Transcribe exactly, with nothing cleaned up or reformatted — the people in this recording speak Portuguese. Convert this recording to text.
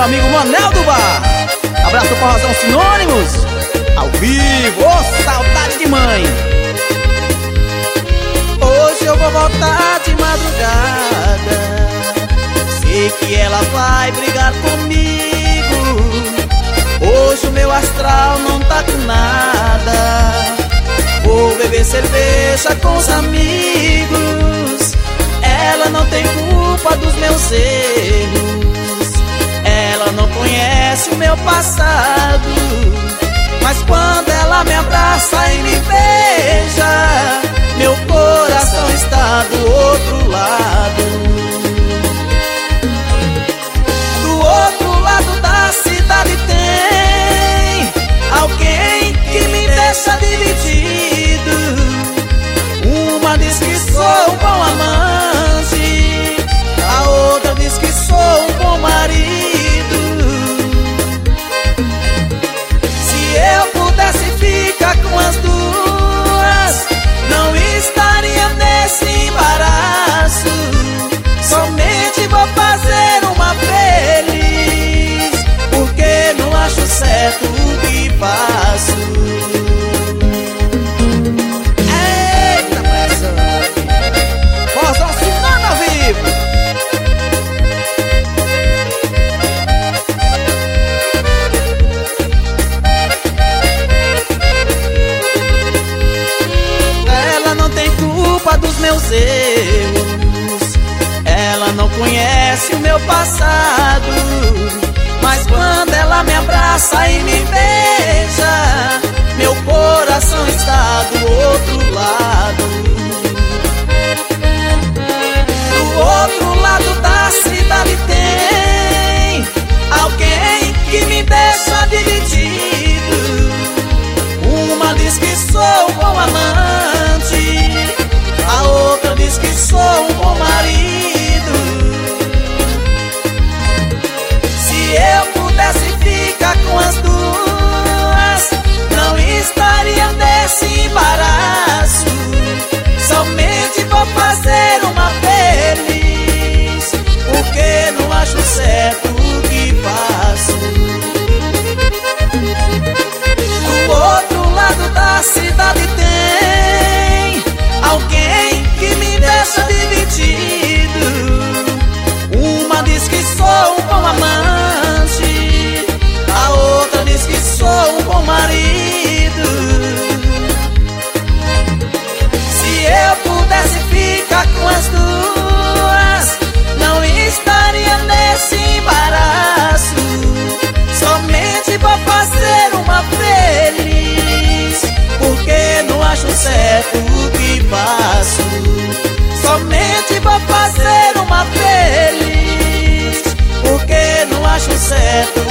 meu amigo Manel do Bar. Abraço pro Forrozão Sinônimos, ao vivo, ô oh, saudade de mãe. Hoje eu vou voltar de madrugada, sei que ela vai brigar comigo. Hoje o meu astral não tá com nada, vou beber cerveja com os amigos. Ela não tem culpa dos meus erros, ela não conhece o meu passado, mas quando ela me abraça e me beija, meu coração está do outro lado. Do outro lado da cidade tem alguém que me deixa dividido. Uma diz que sou um bom amante, a outra diz que sou um bom marido. Se eu pudesse ficar com as duas, não estaria nesse embaraço. Somente vou fazer uma feliz, porque não acho certo o que faço. Eita, pressão! Forrozão Sinônimos ao vivo! Ela não tem culpa dos meus erros, ela não conhece o meu passado, mas quando ela me abraça e me beija, meu coração está do outro lado. Do outro lado da cidade tem alguém que me deixa dividido. Uma diz que sou um bom amante, a outra diz que sou um bom marido. Se eu pudesse ficar com as duas, não estaria nesse embaraço. Somente vou fazer uma feliz, porque não acho certo o que faço. Do outro lado da cidade tem alguém que me deixa dividido. Uma diz que sou um bom amante, a outra diz que sou um bom marido. Se eu pudesse ficar com as duas, não estaria nesse embaraço. Somente vou fazer uma feliz, porque não acho certo o que faço. Somente vou fazer uma feliz, porque não acho certo